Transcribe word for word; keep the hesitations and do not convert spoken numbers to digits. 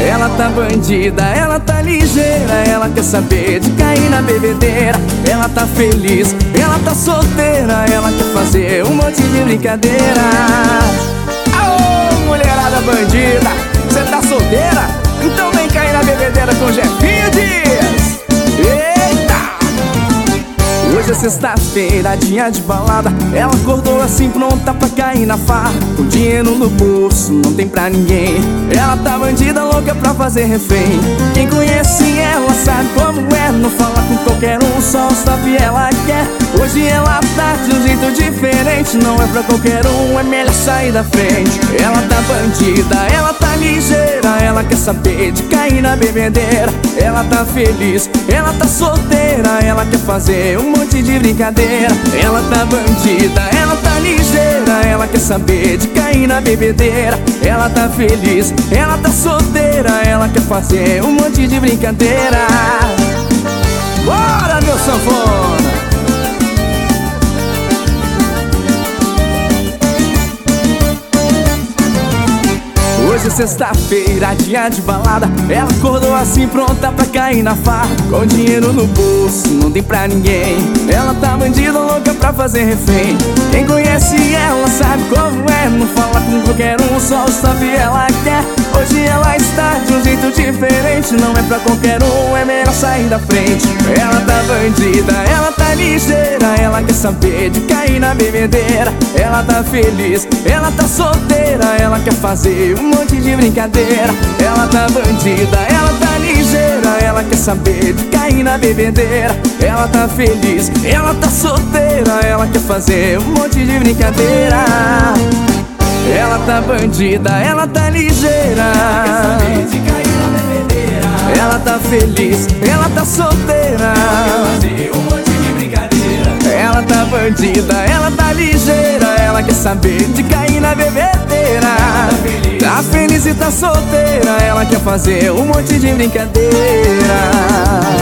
Ela tá bandida, ela tá ligeira, ela quer saber de cair na bebedeira. Ela tá feliz, ela tá solteira, ela quer fazer um monte de brincadeira. Aô, mulherada bandida, cê tá solteira? Então vem cair na bebedeira com Jefinho Dias. Eita! Hoje é sexta-feira, dia de balada. Ela acordou assim pronta pra cair na farra. Com dinheiro no bolso, não tem pra ninguém. Ela tá bandida, louca pra fazer refém. Quem conhece ela sabe como é. Não fala com qualquer um, só o stop ela quer. Hoje ela tá de um jeito diferente. Não é pra qualquer um, é melhor sair da frente. Ela tá bandida, ela tá ligeira, ela quer saber de cair na bebedeira. Ela tá feliz, ela tá solteira, ela quer fazer um monte de brincadeira. Ela tá bandida, ela tá ligeira, ela quer saber de cair na bebedeira. Ela tá feliz, ela tá solteira, ela quer fazer um monte de brincadeira. Bora, meu sanfona! Hoje é sexta-feira, dia de balada. Ela acordou assim pronta pra cair na farra. Com dinheiro no bolso, não tem pra ninguém. Ela tá bandida, louca pra fazer refém. Quem conhece ela sabe como é. Não fala com qualquer um, só o stop ela quer. Hoje ela está de um jeito diferente. Não é pra qualquer um, é melhor sair da frente. Ela tá bandida, ela tá ligeira, ela quer saber de cair na bebedeira. Ela tá feliz, ela tá solteira, ela quer fazer um monte de brincadeira. Ela tá bandida, ela tá ligeira, ela quer saber de cair na bebedeira. Ela tá feliz, ela tá solteira, ela quer fazer um monte de brincadeira. Ela tá bandida, ela tá ligeira, ela quer saber de cair na bebedeira. Ela tá feliz, ela tá solteira, ela quer fazer um monte de brincadeira. Ela tá bandida, ela tá ligeira, ela quer saber de cair na bebedeira. Tá feliz e tá solteira, ela quer fazer um monte de brincadeira.